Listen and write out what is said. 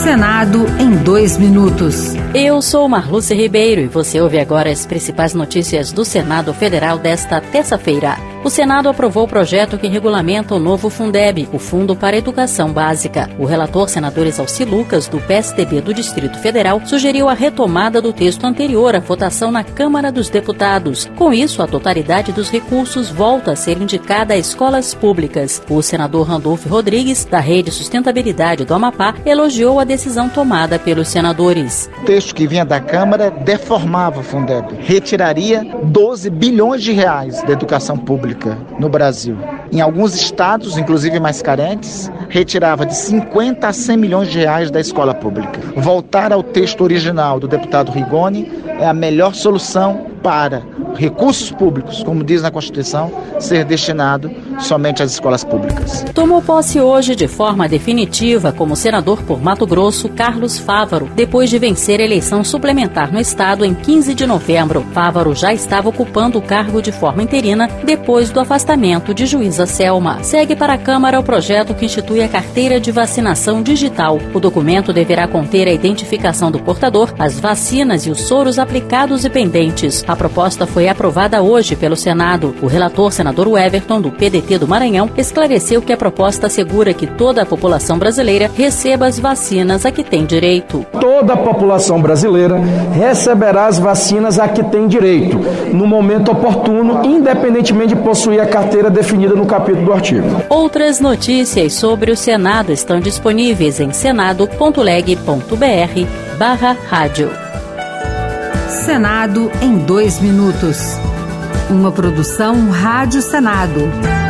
Senado em 2 minutos. Eu sou Marluce Ribeiro e você ouve agora as principais notícias do Senado Federal desta terça-feira. O Senado aprovou o projeto que regulamenta o novo Fundeb, o Fundo para a Educação Básica. O relator, senador Exalci Lucas, do PSDB do Distrito Federal, sugeriu a retomada do texto anterior à votação na Câmara dos Deputados. Com isso, a totalidade dos recursos volta a ser indicada a escolas públicas. O senador Randolfo Rodrigues, da Rede Sustentabilidade do Amapá, elogiou a decisão tomada pelos senadores. O texto que vinha da Câmara deformava o Fundeb, retiraria 12 bilhões de reais da educação pública no Brasil. Em alguns estados, inclusive mais carentes, retirava de 50 a 100 milhões de reais da escola pública. Voltar ao texto original do deputado Rigoni é a melhor solução para recursos públicos, como diz na Constituição, ser destinado somente às escolas públicas. Tomou posse hoje de forma definitiva como senador por Mato Grosso, Carlos Fávaro, depois de vencer a eleição suplementar no estado em 15 de novembro. Fávaro já estava ocupando o cargo de forma interina depois do afastamento de juíza Selma. Segue para a Câmara o projeto que institui a carteira de vacinação digital. O documento deverá conter a identificação do portador, as vacinas e os soros aplicados e pendentes. A proposta foi aprovada hoje pelo Senado. O relator, senador Everton, do PDT do Maranhão, esclareceu que a proposta assegura que toda a população brasileira receba as vacinas a que tem direito. Toda a população brasileira receberá as vacinas a que tem direito, no momento oportuno, independentemente de possuir a carteira definida no capítulo do artigo. Outras notícias sobre o Senado estão disponíveis em senado.leg.br/rádio. Senado em 2 minutos. Uma produção Rádio Senado.